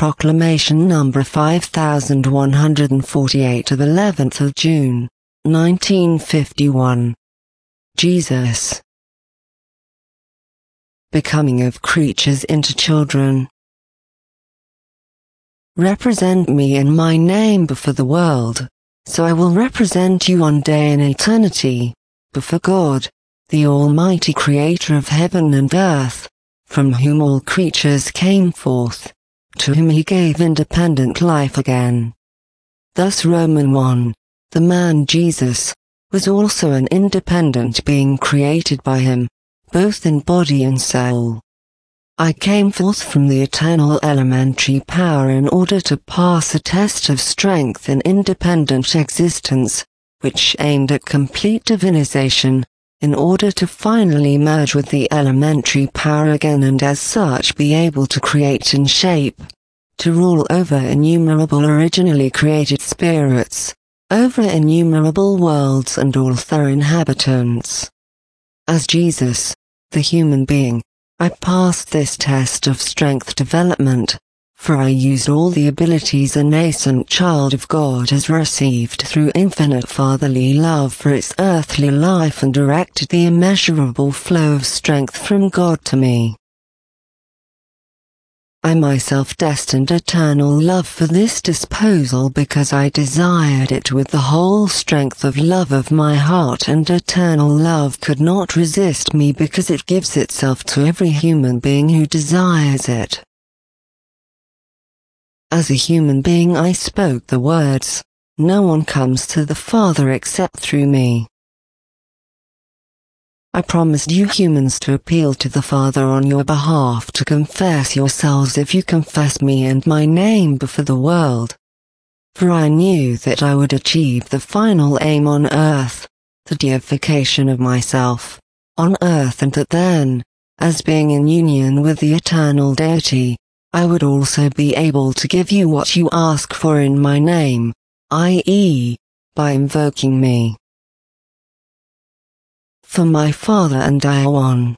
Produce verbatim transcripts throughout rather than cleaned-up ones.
Proclamation number five thousand one hundred forty-eight of eleventh of June, nineteen fifty-one. Jesus. Becoming of creatures into children. Represent me in my name before the world, so I will represent you one day in eternity, before God, the Almighty Creator of heaven and earth, from whom all creatures came forth, to whom he gave independent life again. Thus Romans one, the man Jesus, was also an independent being created by him, both in body and soul. I came forth from the eternal elementary power in order to pass a test of strength in independent existence, which aimed at complete divinization, in order to finally merge with the elementary power again and as such be able to create and shape, to rule over innumerable originally created spirits, over innumerable worlds and all their inhabitants. As Jesus, the human being, I passed this test of strength development, for I used all the abilities a nascent child of God has received through infinite fatherly love for its earthly life and directed the immeasurable flow of strength from God to me. I myself destined eternal love for this disposal because I desired it with the whole strength of love of my heart, and eternal love could not resist me because it gives itself to every human being who desires it. As a human being I spoke the words, "No one comes to the Father except through me." I promised you humans to appeal to the Father on your behalf to confess yourselves if you confess me and my name before the world. For I knew that I would achieve the final aim on earth, the deification of myself, on earth, and that then, as being in union with the eternal deity, I would also be able to give you what you ask for in my name, that is, by invoking me. For my Father and I are one.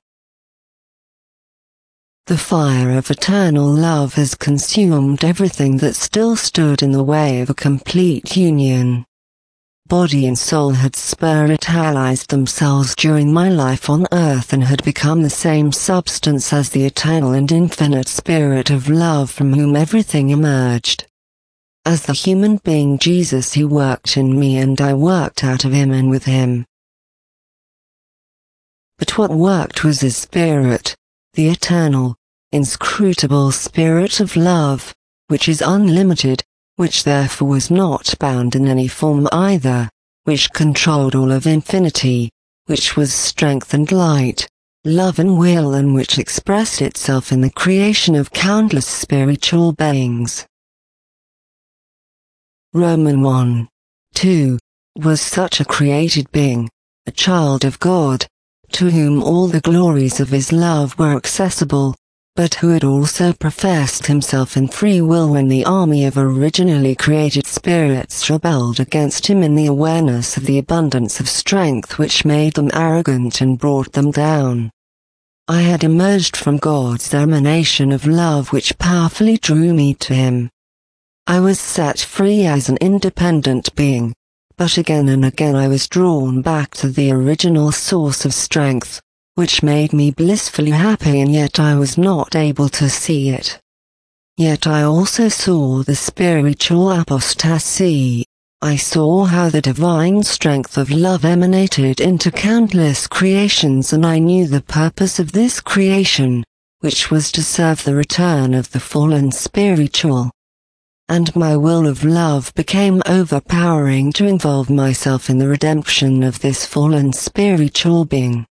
The fire of eternal love has consumed everything that still stood in the way of a complete union. Body and soul had spiritualized themselves during my life on earth and had become the same substance as the eternal and infinite spirit of love from whom everything emerged. As the human being Jesus, he worked in me and I worked out of him and with him. But what worked was his spirit, the eternal, inscrutable spirit of love, which is unlimited, which therefore was not bound in any form either, which controlled all of infinity, which was strength and light, love and will, and which expressed itself in the creation of countless spiritual beings. Romans one, two, was such a created being, a child of God, to whom all the glories of his love were accessible, but who had also professed himself in free will when the army of originally created spirits rebelled against him in the awareness of the abundance of strength which made them arrogant and brought them down. I had emerged from God's emanation of love which powerfully drew me to him. I was set free as an independent being, but again and again I was drawn back to the original source of strength, which made me blissfully happy, and yet I was not able to see it. Yet I also saw the spiritual apostasy. I saw how the divine strength of love emanated into countless creations, and I knew the purpose of this creation, which was to serve the return of the fallen spiritual. And my will of love became overpowering to involve myself in the redemption of this fallen spiritual being,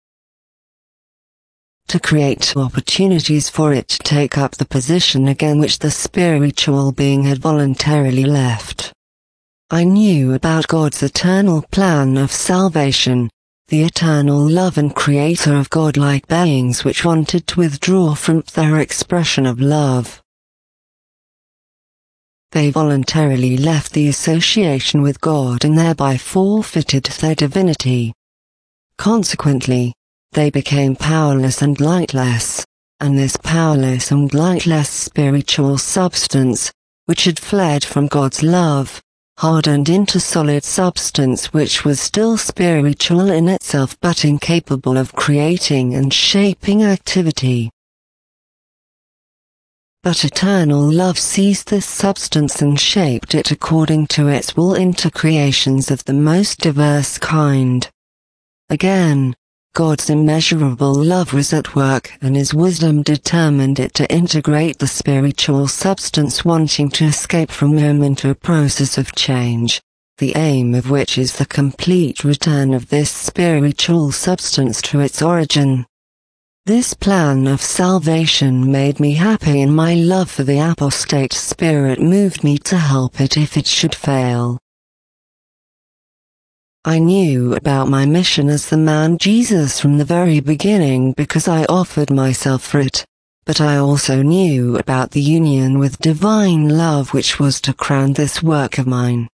to create opportunities for it to take up the position again which the spiritual being had voluntarily left. I knew about God's eternal plan of salvation, the eternal love and creator of godlike beings which wanted to withdraw from their expression of love. They voluntarily left the association with God and thereby forfeited their divinity. Consequently, they became powerless and lightless, and this powerless and lightless spiritual substance, which had fled from God's love, hardened into solid substance which was still spiritual in itself but incapable of creating and shaping activity. But eternal love seized this substance and shaped it according to its will into creations of the most diverse kind. Again, God's immeasurable love was at work, and His wisdom determined it to integrate the spiritual substance wanting to escape from Him into a process of change, the aim of which is the complete return of this spiritual substance to its origin. This plan of salvation made me happy, and my love for the apostate spirit moved me to help it if it should fail. I knew about my mission as the man Jesus from the very beginning because I offered myself for it, but I also knew about the union with divine love which was to crown this work of mine.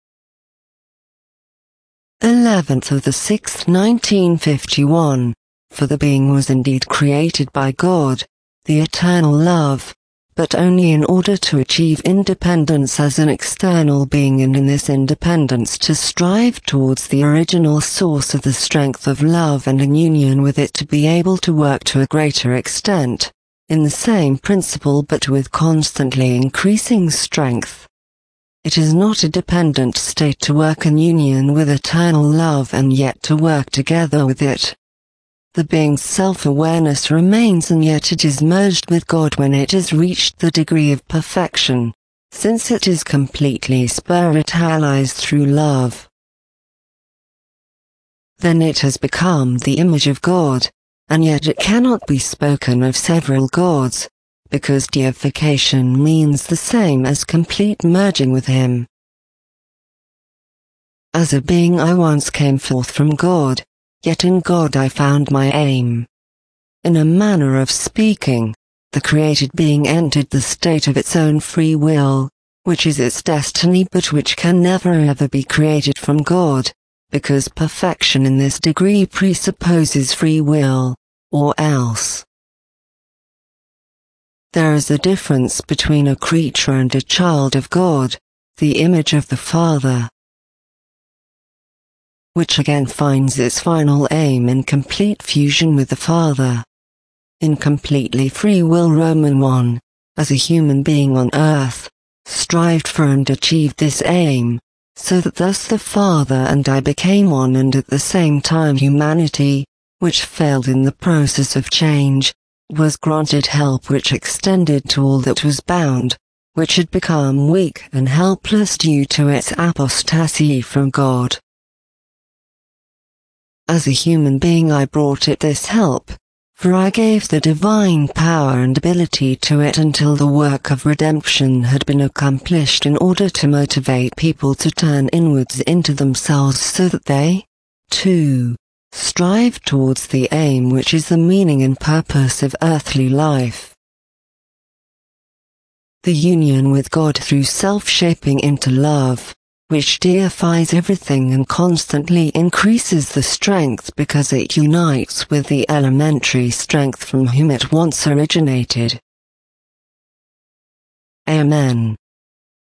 eleventh of the sixth nineteen fifty-one, for the being was indeed created by God, the eternal love, but only in order to achieve independence as an external being, and in this independence to strive towards the original source of the strength of love and in union with it to be able to work to a greater extent, in the same principle but with constantly increasing strength. It is not a dependent state to work in union with eternal love and yet to work together with it. The being's self-awareness remains, and yet it is merged with God when it has reached the degree of perfection, since it is completely spiritualized through love. Then it has become the image of God, and yet it cannot be spoken of several gods, because deification means the same as complete merging with Him. As a being I once came forth from God, yet in God I found my aim. In a manner of speaking, the created being entered the state of its own free will, which is its destiny but which can never ever be created from God, because perfection in this degree presupposes free will, or else. There is a difference between a creature and a child of God, the image of the Father, which again finds its final aim in complete fusion with the Father. In completely free will Roman one, as a human being on earth, strived for and achieved this aim, so that thus the Father and I became one, and at the same time humanity, which failed in the process of change, was granted help which extended to all that was bound, which had become weak and helpless due to its apostasy from God. As a human being I brought it this help, for I gave the divine power and ability to it until the work of redemption had been accomplished, in order to motivate people to turn inwards into themselves so that they, too, strive towards the aim which is the meaning and purpose of earthly life. The union with God through self-shaping into love, which deifies everything and constantly increases the strength because it unites with the elementary strength from whom it once originated. Amen.